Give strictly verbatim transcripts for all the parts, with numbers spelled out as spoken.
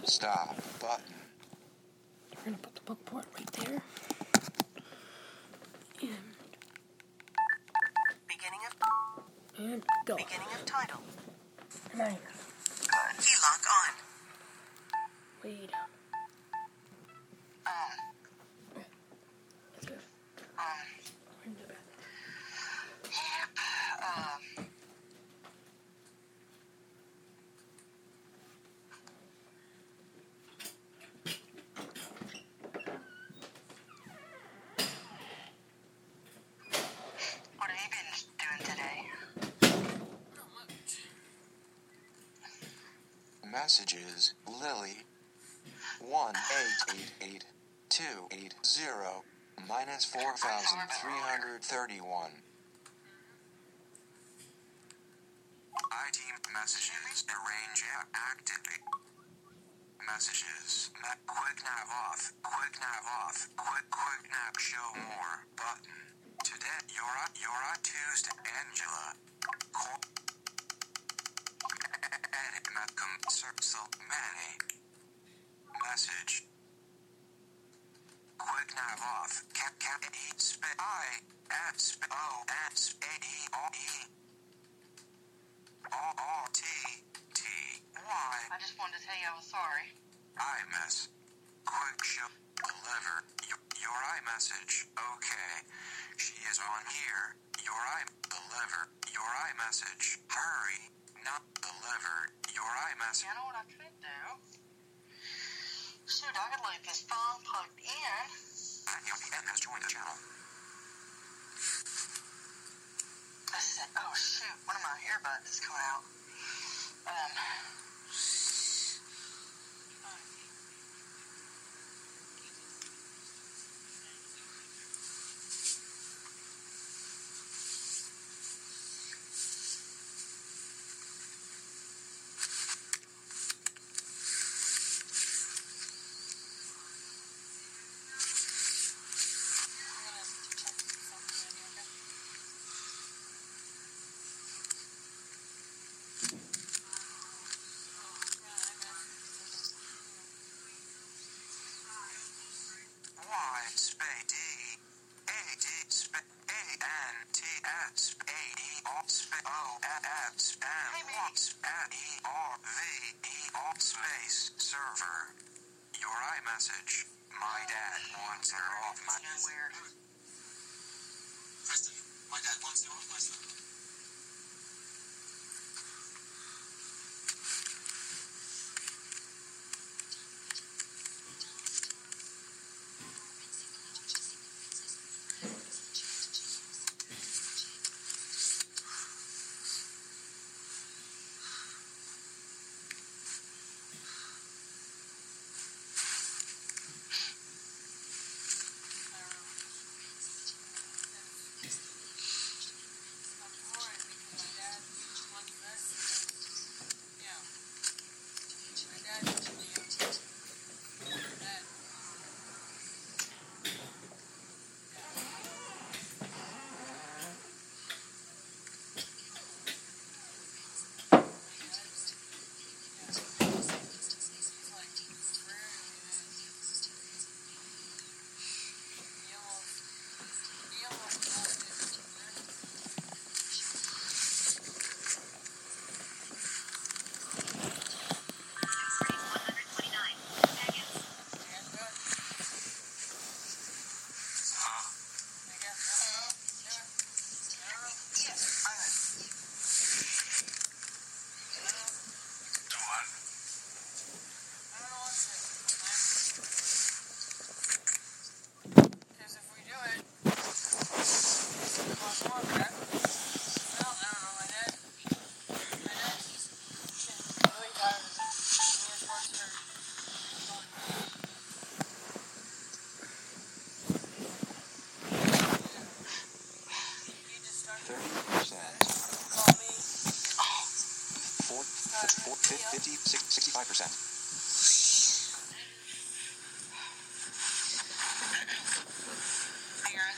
Stop button. We're going to put the book port right there. And, Beginning of and go. beginning of title. Nine. Key lock on. Wait. Um. That's good. Um. We're into that. Yep. Um. What have you been doing today? Messages, Lily. One eight eight eight two eight zero minus four thousand three hundred thirty-one. I T messages, arrange activate. Messages, Met quick nav off, quick nav off, quick quick nav show more button. Today, you're at, you're at Tuesday, Angela. Call. Edit Malcolm Circle Manny. Message. Quick nav off. Cap cap e sp I at sp o at sp a e o e o o t t y. I just wanted to tell you I was sorry. iMess. Quick show. Deliver. Your, your iMessage. Okay. She is on here. Your i deliver. Your iMessage. Hurry. Not delivered. Your iMessage. You know what I could do? Shoot, I could leave this phone plugged in. And your P M has joined the channel. I said, oh shoot, one of my earbuds is coming out. Um. Y space D A D space A N T S A D O space O N S Hey, M me. Watts at E R V E O space server. Your iMessage. My dad wants her off my. It's weird. Preston, my dad wants you off my son. fifty, sixty-five percent. Aaron.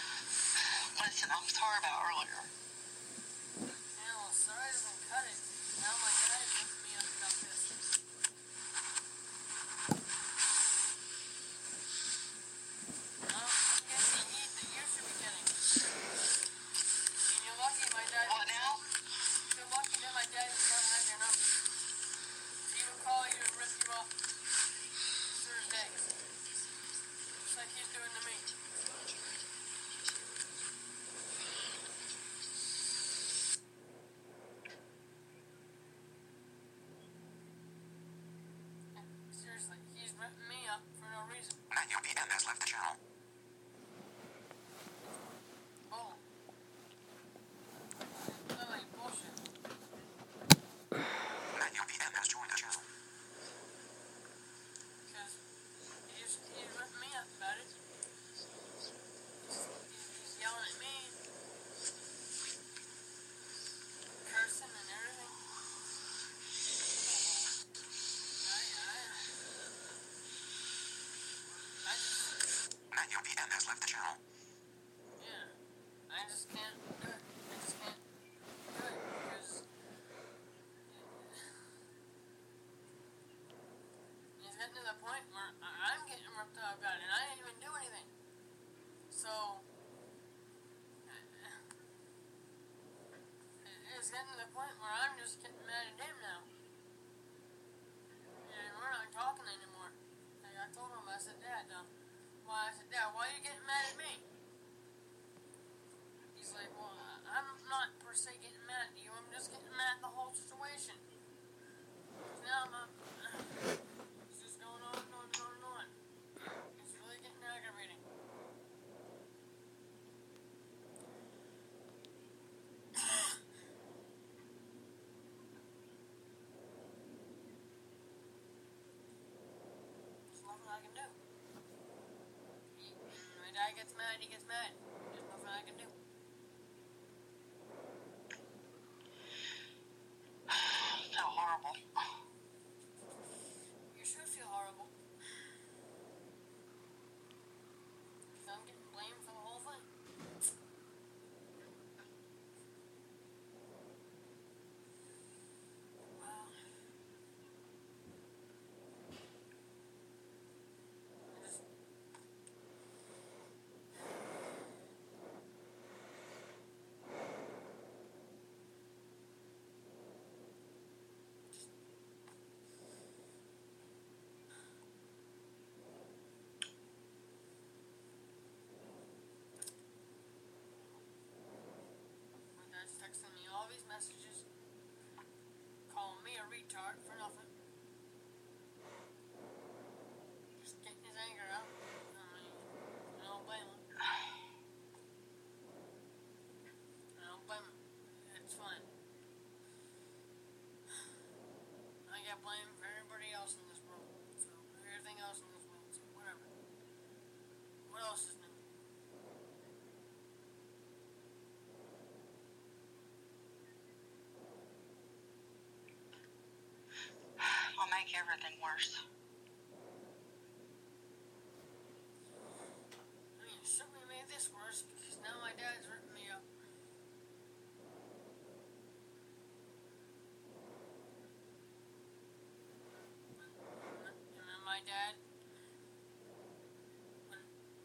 Listen, I'm sorry about earlier. Yeah, well, sorry doesn't cut it. getting to the point where I'm just getting mad at him now. And we're not talking anymore. Like I told him, I said, Dad, uh, why? I said, Dad, why are you getting mad at me? He's like, well, I'm not per se getting mad at you. I'm just getting mad at the whole situation. Now I'm, uh, it's just going on and on and on and on. It's really getting aggravating. There's nothing I can do. He, when my dad gets mad, he gets mad. There's nothing I can do. I feel horrible. You should feel horrible. I'm getting blamed for the whole thing. Wow. I just... My dad's texting me all these messages, calling me a retard for nothing. Just getting his anger out. I mean, I don't blame him. I don't blame him. It's fine. I get blamed for everybody else in this world. So, everything else in this world. So, whatever. What else is new? I'll make everything worse. I mean, it certainly made this worse because now my dad's ripping me up. And then my dad, when,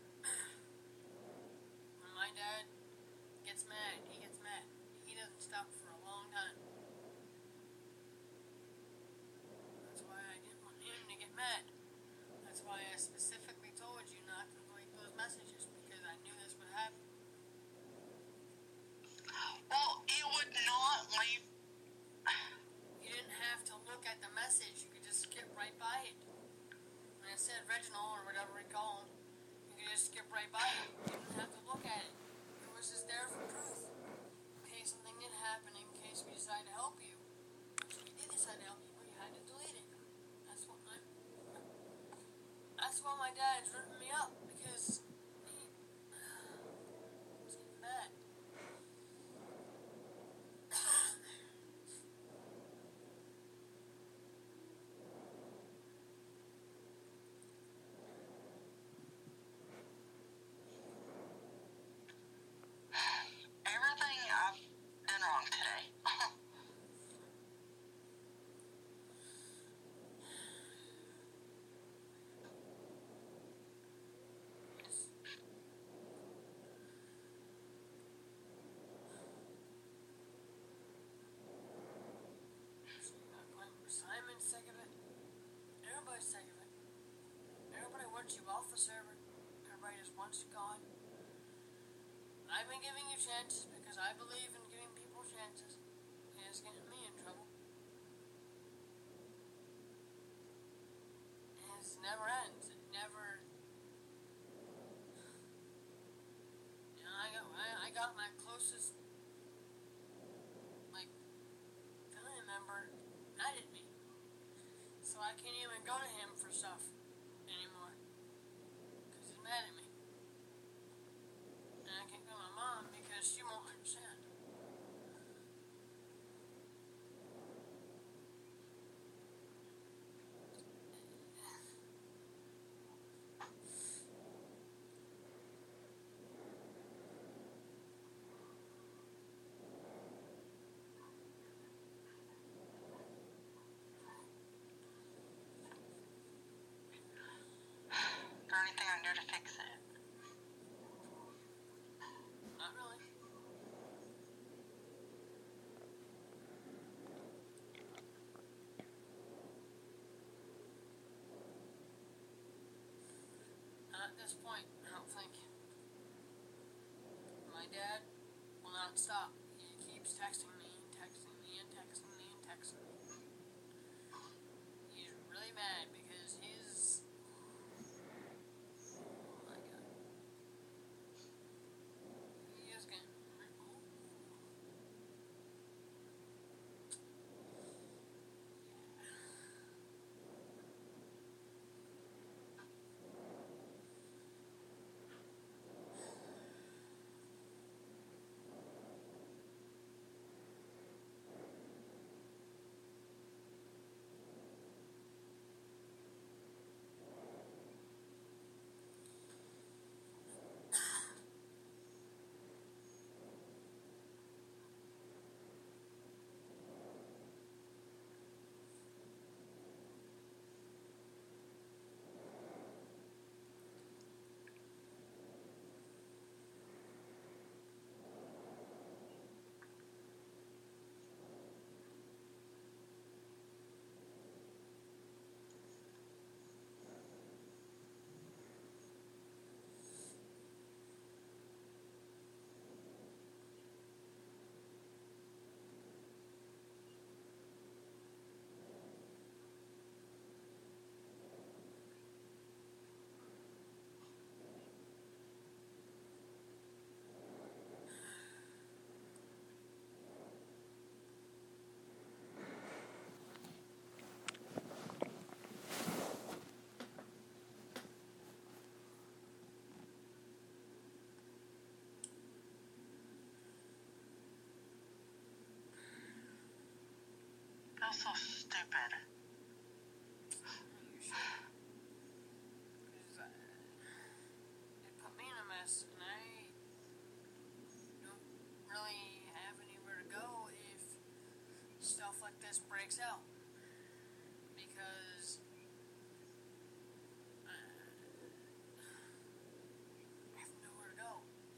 when my dad gets mad, he gets mad. He doesn't stop for a long time. That's why I didn't want him to get mad. That's why I specifically told you not to delete those messages because I knew this would happen. Well, you would not leave. You didn't have to look at the message. You could just skip right by it. When it said Reginald or whatever we call him, you could just skip right by it. You didn't have to look at it. It was just there for proof. In case something did happen, in case we decided to help you. If we did decide to help you, we had to delete it. That's what my... That's why my dad's ripping me up. Because he was getting mad. Everything I've done wrong today. Simon's sick of it. Everybody's sick of it. Everybody wants you off the server. Everybody just wants you gone. I've been giving you chances because I believe in giving people chances. And it's getting me in trouble. And it never ends. It never... You know, I got, I, I got my closest, like, family member mad at me. So I can't even go to him for stuff anymore. Because he's mad at me. And I can't go to my mom because she won't understand. Is there anything I can do to fix it? dad will not stop. He keeps texting me and texting me and texting me and texting me. He's really mad because his... Oh my god. He is getting... That's so stupid. You should. Because uh, it put me in a mess, and I don't really have anywhere to go if stuff like this breaks out. Because uh, I have nowhere to go.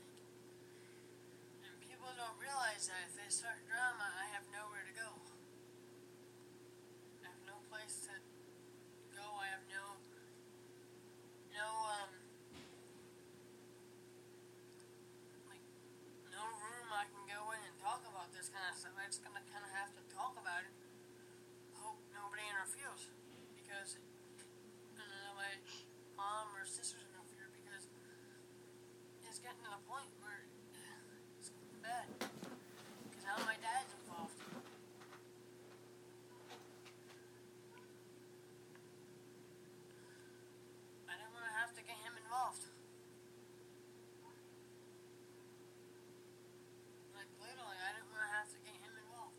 And people don't realize that if they start drama, I have nowhere to go. I have no place to go. I have no, no, um, like, no room I can go in and talk about this kind of stuff. I just gonna kind of have to talk about it. Hope nobody interferes, because I don't know, my mom or sisters interfere, because it's getting to the point where it's getting bad. Because now my dad's involved. I didn't want to have to get him involved. Like, literally, I didn't want to have to get him involved.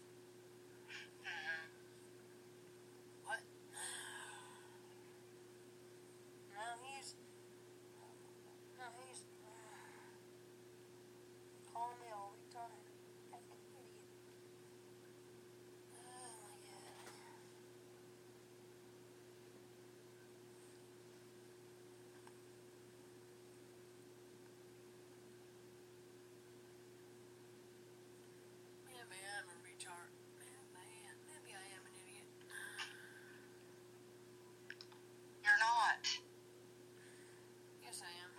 What? No, he's... No, he's... calling me all the time. Fucking idiot. Oh, my God. Maybe I'm a retard. Maybe, maybe I am an idiot. You're not. Yes, I am.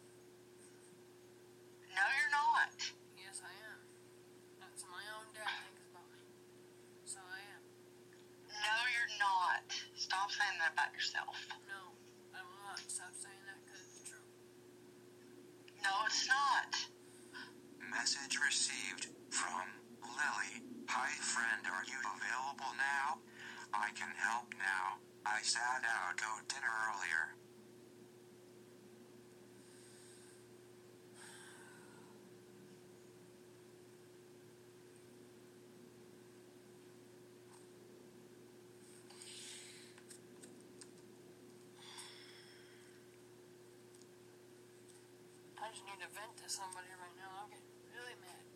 No, you're not. Yes, I am. That's my own dad thinks about me. So I am. No, you're not. Stop saying that about yourself. No, I will not stop saying that because it's true. No, it's not. Message received from Lily. Hi friend, are you available now? I can help now. I sat out go dinner earlier. I just need to vent to somebody right now. I'm getting really mad.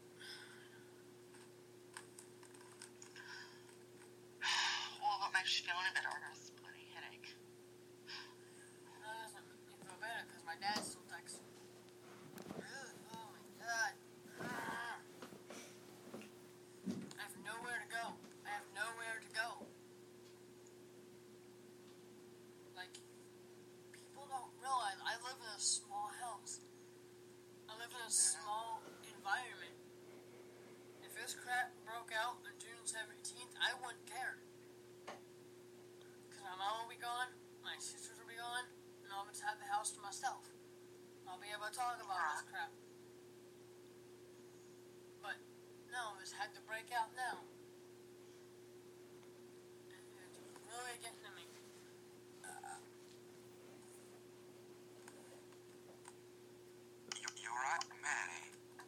Well, what makes you feel any better? I got a bloody headache. That doesn't make me feel better because my dad's still texting. Really? Oh my god. I have nowhere to go. I have nowhere to go. Like, people don't realize I live in a small house. I live in a small this crap broke out on June seventeenth, I wouldn't care. Because my mom will be gone, my sisters will be gone, and I'll just have the house to myself. I'll be able to talk about this crap. But, no, this had to break out now. It's really getting to me. Uh, You, you're right, Manny.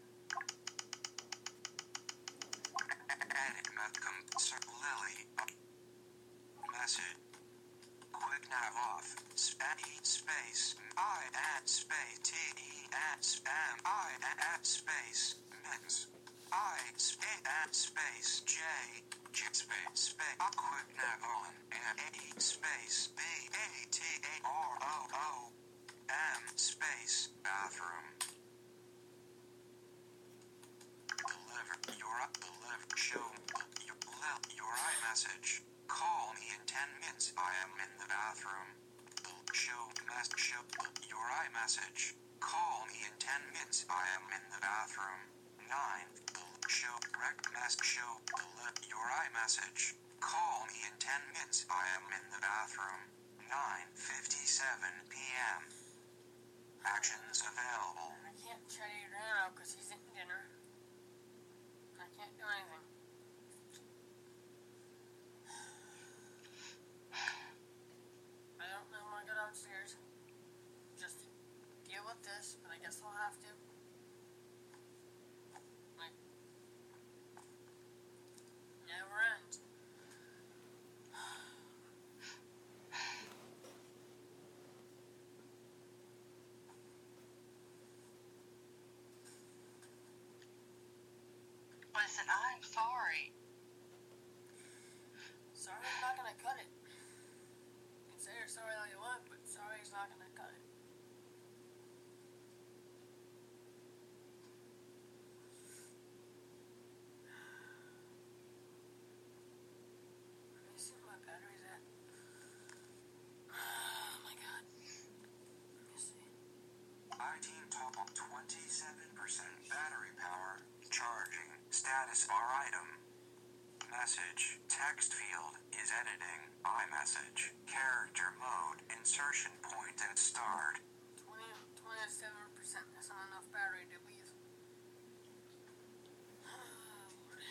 Edit Malcolm, Sir Lily. Message. Quick nav off. Spammy space. I add space. T E add spam. I add space. Mins. I space add space. J. J space space. Quick nav on. And A space. B A T A R O O. M space. Bathroom. Deliver. Your deliver. Show. Your your iMessage. Call me in ten minutes. I am in the bathroom. Show mess show your iMessage. Call me in ten minutes. I am in the bathroom. Nine. Show rec mess show your iMessage. Call me in ten minutes. I am in the bathroom. Nine fifty-seven p.m. Actions available. I can't try to eat now because he's eating dinner. I can't do anything. I don't know when I go downstairs. Just deal with this, but I guess I'll have to. Like, never ends. Listen, I'm sorry. Sorry's not gonna cut it. You can say you're sorry all you want, but sorry's not gonna cut it. Let me see where my battery's at. Oh my god. Let me see. iTeam top on twenty-seven percent battery power. Charging. Status bar item. Message. Text field is editing. iMessage. Character mode. Insertion point and start. twenty, twenty-seven percent. That's not enough battery to leave. Oh, Lord.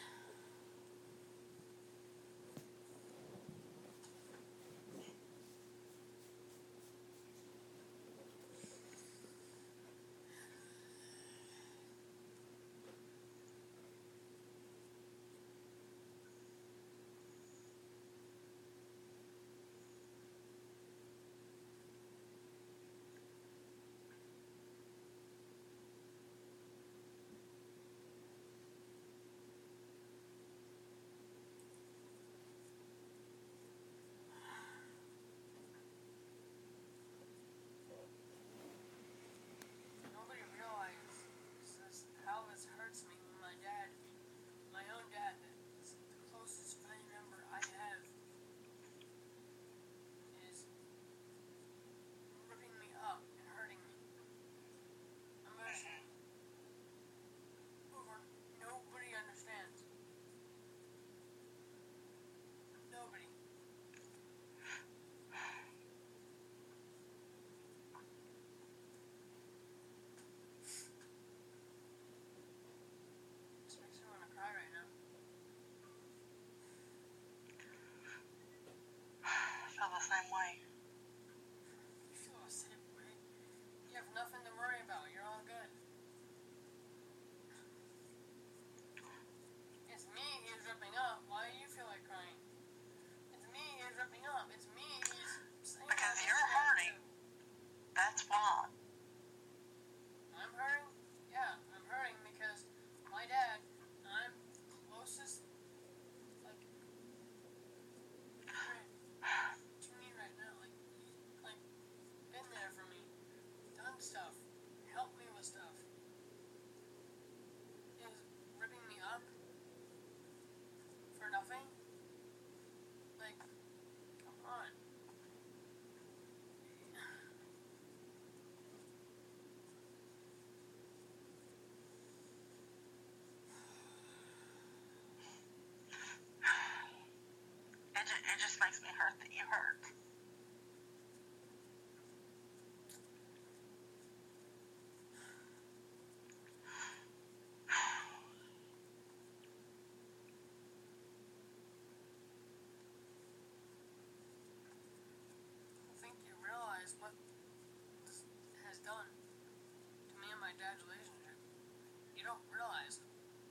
my dad's relationship. You don't realize.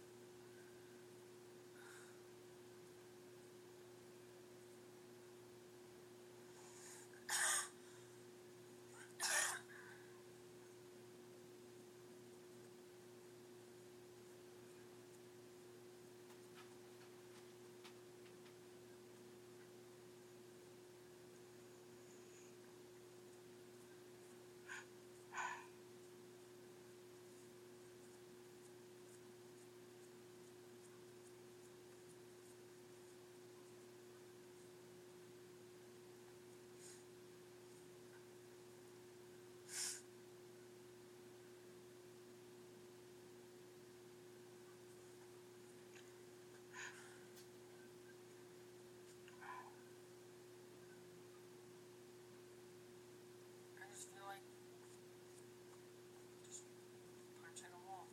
I just feel like just punching a wall.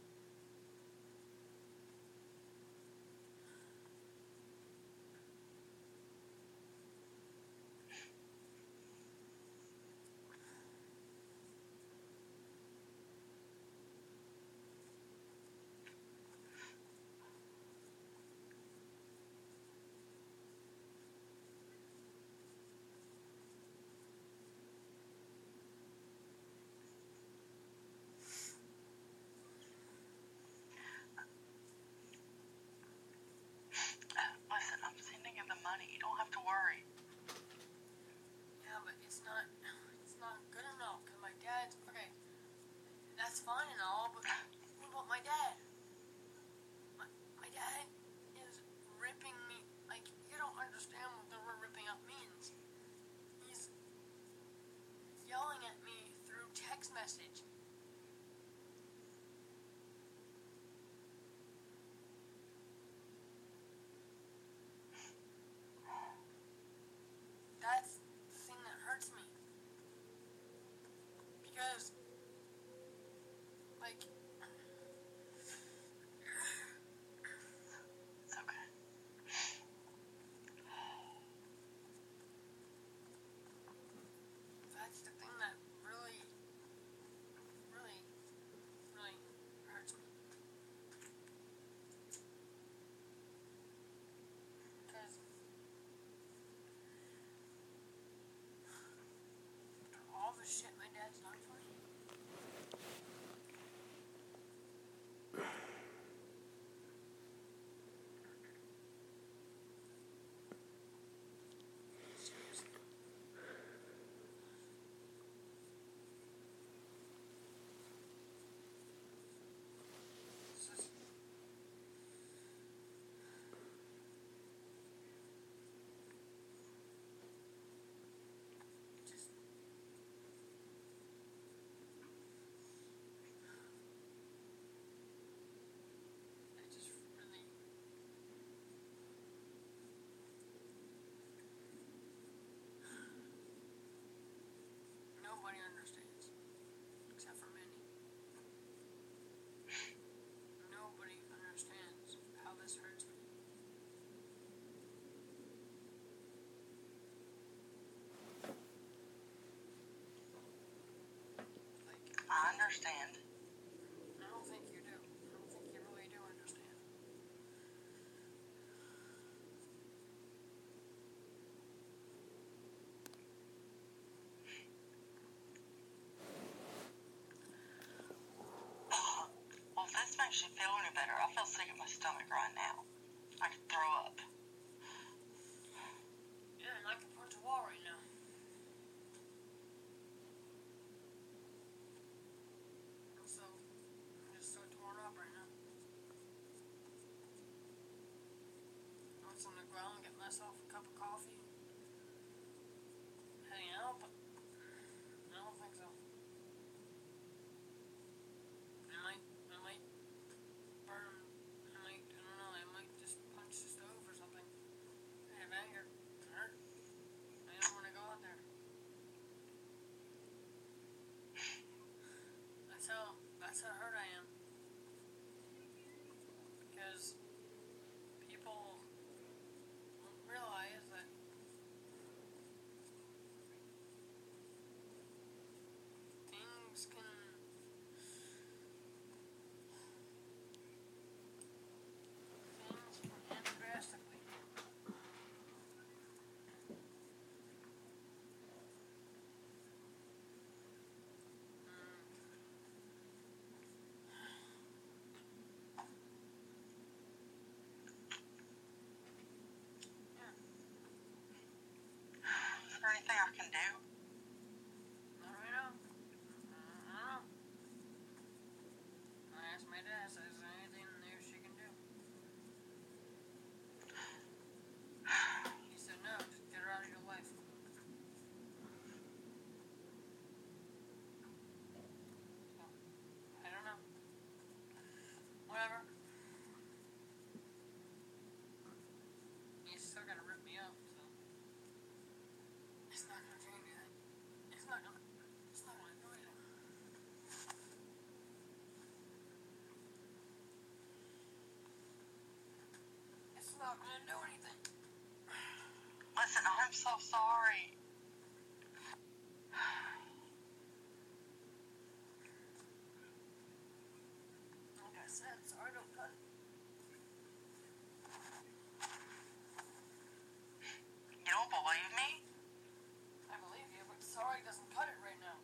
Listen, I'm sending you the money. You don't have to worry. Yeah, but it's not, it's not good enough, because my dad's, okay, that's fine and all, but what about my dad? My, my dad is ripping me, like, you don't understand what the word ripping up means. He's yelling at me through text message. That's the thing that hurts me. Because, like, It's okay. that's the thing that really, really, really hurts me. Because all the shit my dad's done for me, seriously. It's just, just, it just really, nobody understands, except for Minnie. Nobody understands how this hurts me. Like, I understand. I don't think you do. I don't think you really do understand. Well, if this makes you feel any better, I feel sick in my stomach right now. I could throw up. Yeah, and I can punch a wall right now. I'm so, I'm just so torn up right now. I was on the ground, get myself a cup of coffee, hang out, but I don't think so. I might, I might burn, I might, I don't know, I might just punch the stove or something. Out of anger, it hurt. I don't want to go out there. That's how, that's how hurt I am. Because people don't realize that so sorry. Like I said, sorry don't cut it. You don't believe me? I believe you, but sorry doesn't cut it right now.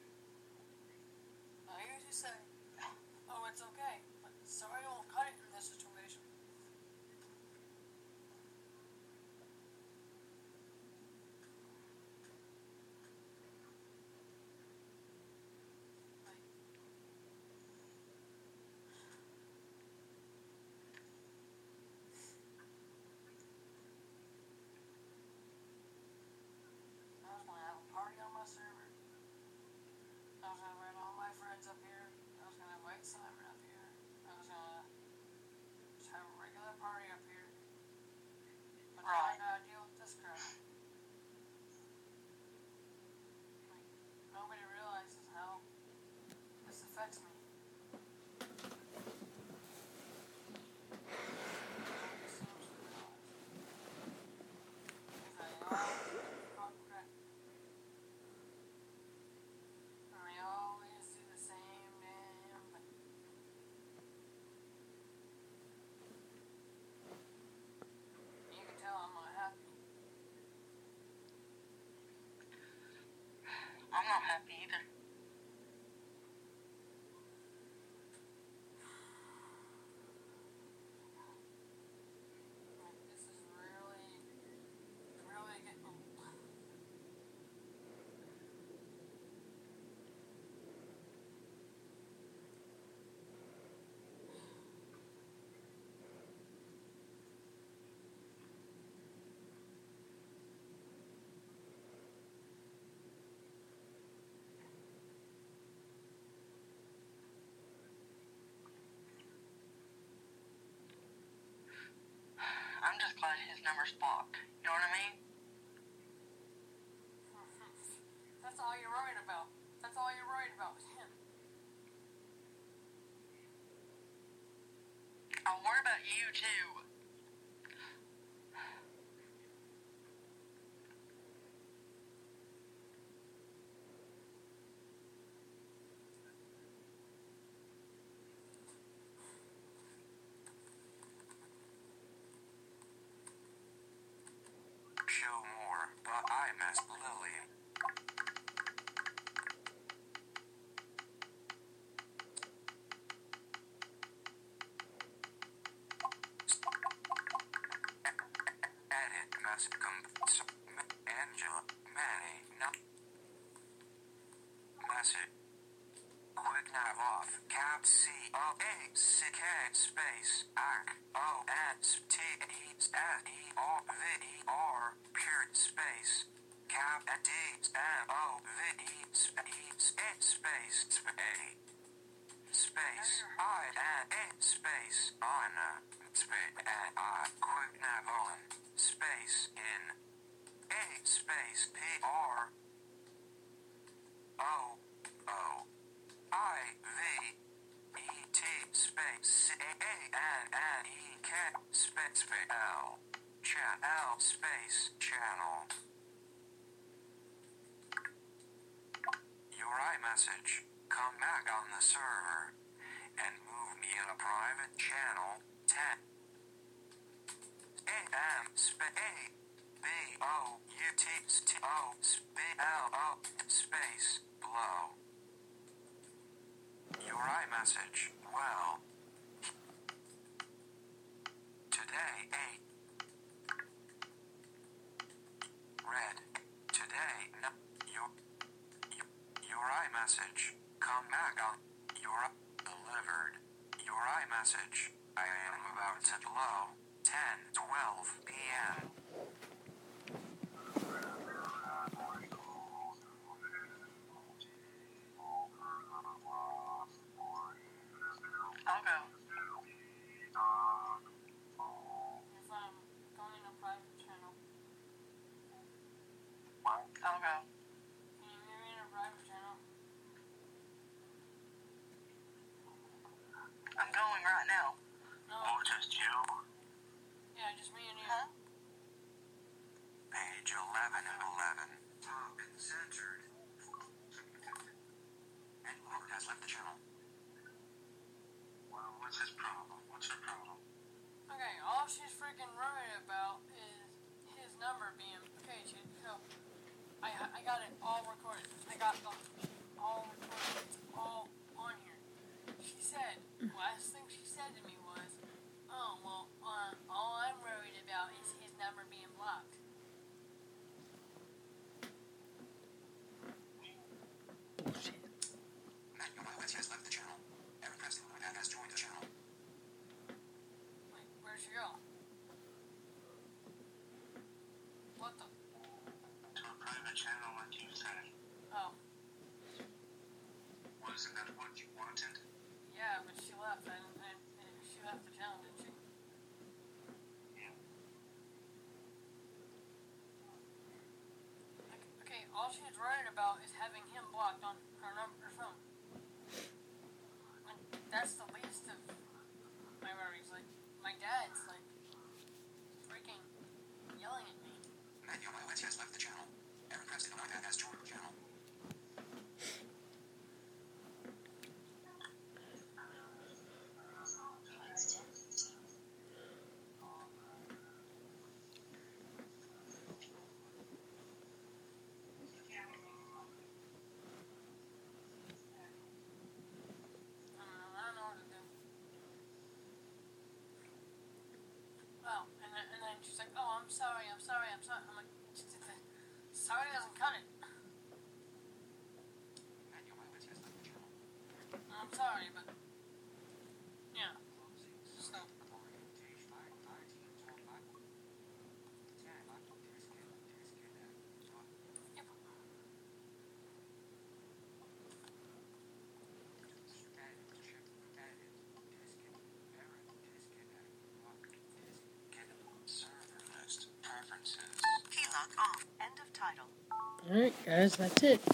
I usually say, oh, it's okay, but sorry won't cut it in this situation. Like, I was gonna have a party on my server. I was gonna invite all my friends up here. I was gonna invite Simon up here. I was gonna just have a regular party up here. But now I Right. gotta deal with this crap. Like, nobody realizes how this affects me. Nobody seems to realize. Because they all fuck crap. And they always do the same damn thing. You can tell I'm not happy. I'm not happy either. Like, this is really, really getting old. I'm just glad his number's blocked. You know what I mean? That's all you're worried about. That's all you're worried about is him. I'm worried about you too. Show more, but I missed Lily. Edit message com- Angela, Manny, no. Message. Quick nav off. Cap C O A C K space ac O N T E S E R V E R period space cap D M O V E space space space space I N A space on space and I quick nav on space in A space P R O O I V E T space C A N N E K space space L channel space channel. Your iMessage. Come back on the server and move me in a private channel ten A M space A B O U T T O B L O space below. Your iMessage. Well, today eight. Red. Today no. Your your, your iMessage. Come back on your delivered. Your iMessage. I am about to blow. ten twelve p m I'll go. If I'm going in a private channel, I'll go. can you hear me in a private channel? I'm going right now. No. just you. Yeah, just me and you. Huh? Page eleven of eleven. got the all it's all on here. She said, last thing she said to me was, oh, well, uh, all I'm worried about is his number being blocked. Bullshit. Matt Yomowitz has left the channel. Eric Preston has joined the channel. Wait, where'd she go? What the? To a private channel, like you said. Oh, Wasn't that what you wanted? yeah, but she left. I, I, she left the channel, didn't she? Yeah. Okay, all she's worried about is having him blocked on her number, her phone. And that's the least of my worries. Like, my dad's like freaking yelling at me. Matt Yomowitz has left the channel. Eric Preston has joined the channel. I don't know. I don't know what to do. Well, and then, and then she's like, "Oh, I'm sorry. I'm sorry. I'm sorry." I'm like, "Sorry doesn't cut it. Matt Yomowitz has left the channel. I'm sorry, but yeah." So, yep. Server list preferences. Keylog off. End of title. Alright, guys, that's it.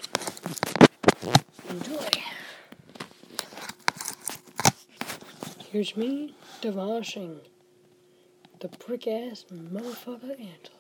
Enjoy. Here's me demolishing the prick ass motherfucker Angela.